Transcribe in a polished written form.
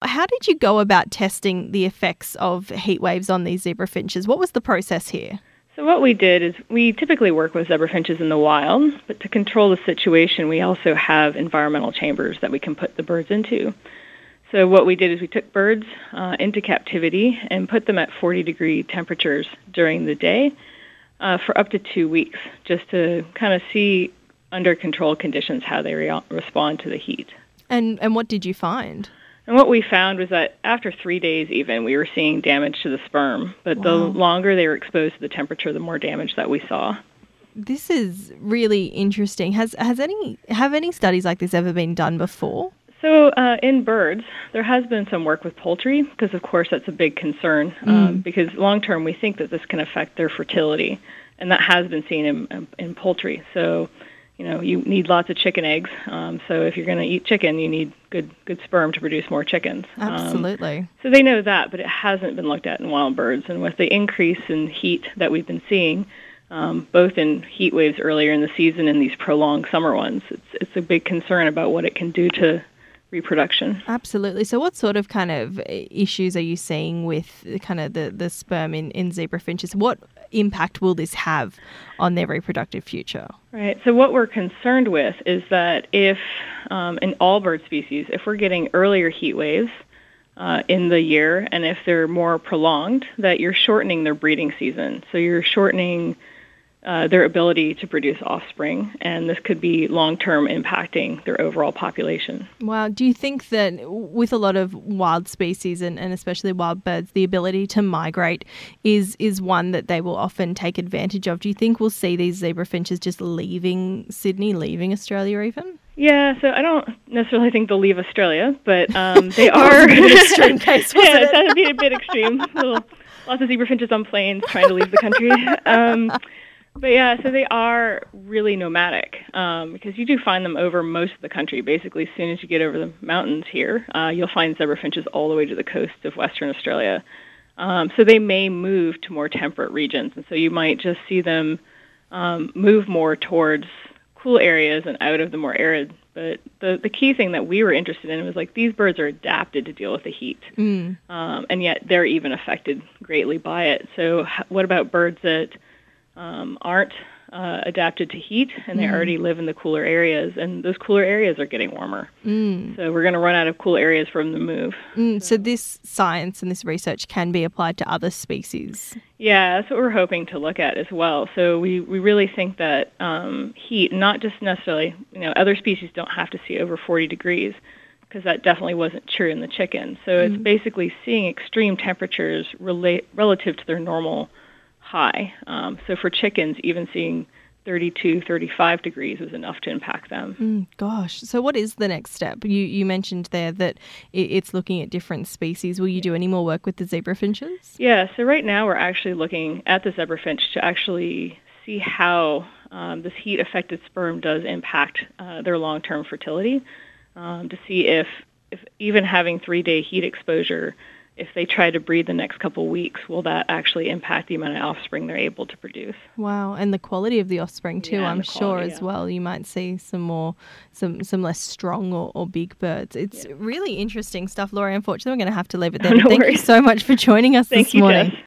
how did you go about testing the effects of heat waves on these zebra finches? What was the process here? So what we did is we typically work with zebra finches in the wild, but to control the situation, we also have environmental chambers that we can put the birds into. So what we did is we took birds into captivity and put them at 40-degree temperatures during the day for up to 2 weeks, just to kind of see under controlled conditions how they respond to the heat. And what did you find? And what we found was that after 3 days even, we were seeing damage to the sperm. But the longer they were exposed to the temperature, the more damage that we saw. This is really interesting. Have any studies like this ever been done before? So in birds, there has been some work with poultry because, of course, that's a big concern because long-term we think that this can affect their fertility, and that has been seen in poultry. So, you need lots of chicken eggs. So if you're going to eat chicken, you need good sperm to produce more chickens. Absolutely. So they know that, but it hasn't been looked at in wild birds. And with the increase in heat that we've been seeing, both in heat waves earlier in the season and these prolonged summer ones, it's a big concern about what it can do to reproduction. Absolutely. So what sort of kind of issues are you seeing with kind of the sperm in zebra finches? What impact will this have on their reproductive future? Right. So what we're concerned with is that if, in all bird species, if we're getting earlier heat waves in the year and if they're more prolonged, that you're shortening their breeding season. So you're shortening their ability to produce offspring, and this could be long-term impacting their overall population. Wow. Do you think that with a lot of wild species and especially wild birds, the ability to migrate is one that they will often take advantage of? Do you think we'll see these zebra finches just leaving Sydney, leaving Australia even? Yeah, so I don't necessarily think they'll leave Australia, but they are... An extreme case, wasn't it? That would be a bit extreme. Lots of zebra finches on planes trying to leave the country. But yeah, so they are really nomadic because you do find them over most of the country. Basically, as soon as you get over the mountains here, you'll find zebra finches all the way to the coast of Western Australia. So they may move to more temperate regions, and so you might just see them move more towards cool areas and out of the more arid. But the key thing that we were interested in was these birds are adapted to deal with the heat, and yet they're even affected greatly by it. So what about birds that aren't adapted to heat, and they already live in the cooler areas, and those cooler areas are getting warmer. So we're going to run out of cool areas for them to move. So this science and this research can be applied to other species? Yeah, that's what we're hoping to look at as well. So we really think that heat, not just necessarily, other species don't have to see over 40 degrees, because that definitely wasn't true in the chicken. So it's basically seeing extreme temperatures relative to their normal high. So for chickens, even seeing 32, 35 degrees was enough to impact them. Gosh. So what is the next step? You mentioned there that it's looking at different species. Will you do any more work with the zebra finches? Yeah, so right now we're actually looking at the zebra finch to actually see how this heat-affected sperm does impact their long-term fertility, to see if even having 3-day heat exposure, if they try to breed the next couple weeks, will that actually impact the amount of offspring they're able to produce? Wow, and the quality of the offspring too, Yeah, I'm sure quality, as well. You might see some less strong or big birds. It's really interesting stuff, Laurie. Unfortunately, we're going to have to leave it there. No Thank you worries. so much for joining us this morning. Thank you, Jess.